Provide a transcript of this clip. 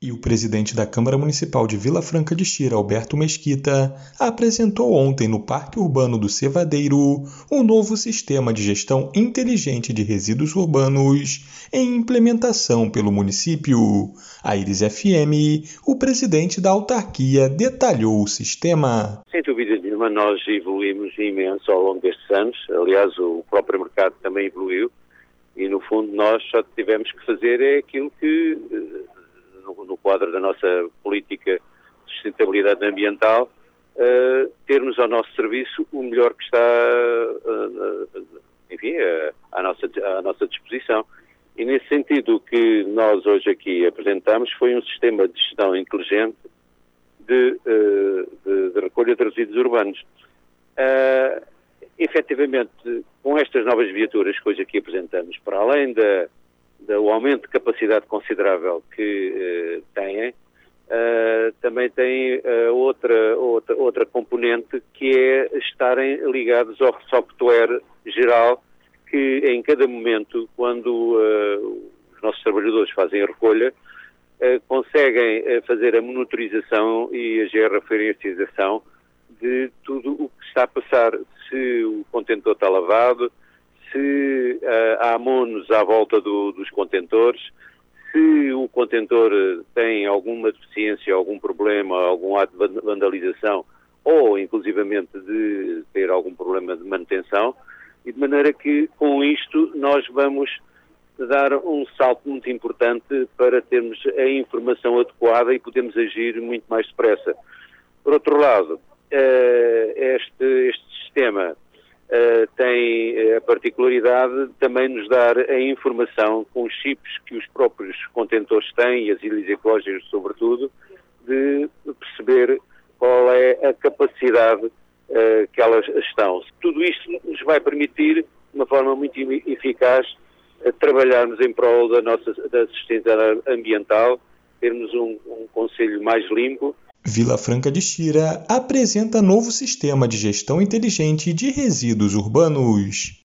E o presidente da Câmara Municipal de Vila Franca de Xira, Alberto Mesquita, apresentou ontem no Parque Urbano do Cevadeiro um novo sistema de gestão inteligente de resíduos urbanos em implementação pelo município. A Iris FM, o presidente da autarquia, detalhou o sistema. Sem dúvida nenhuma, nós evoluímos imenso ao longo destes anos. Aliás, o próprio mercado também evoluiu e, no fundo, nós só tivemos que fazer aquilo que... no quadro da nossa política de sustentabilidade ambiental, termos ao nosso serviço o melhor que está, enfim, à nossa disposição. E nesse sentido, o que nós hoje aqui apresentamos foi um sistema de gestão inteligente de recolha de resíduos urbanos. Efetivamente, com estas novas viaturas que hoje aqui apresentamos, para além do aumento de capacidade considerável que têm, também tem outra componente, que é estarem ligados ao software geral, que em cada momento, quando os nossos trabalhadores fazem a recolha, conseguem fazer a monitorização e a georreferenciação de tudo o que está a passar, se o contentor está lavado, se há monos à volta dos contentores, se o contentor tem alguma deficiência, algum problema, algum ato de vandalização ou, inclusivamente, de ter algum problema de manutenção, e de maneira que, com isto, nós vamos dar um salto muito importante para termos a informação adequada e podermos agir muito mais depressa. Por outro lado, este sistema tem a particularidade de também nos dar a informação com os chips que os próprios contentores têm, e as ilhas ecológicas sobretudo, de perceber qual é a capacidade que elas estão. Tudo isto nos vai permitir, de uma forma muito eficaz, trabalharmos em prol da assistência ambiental, termos um concelho mais limpo. Vila Franca de Xira apresenta novo sistema de gestão inteligente de resíduos urbanos.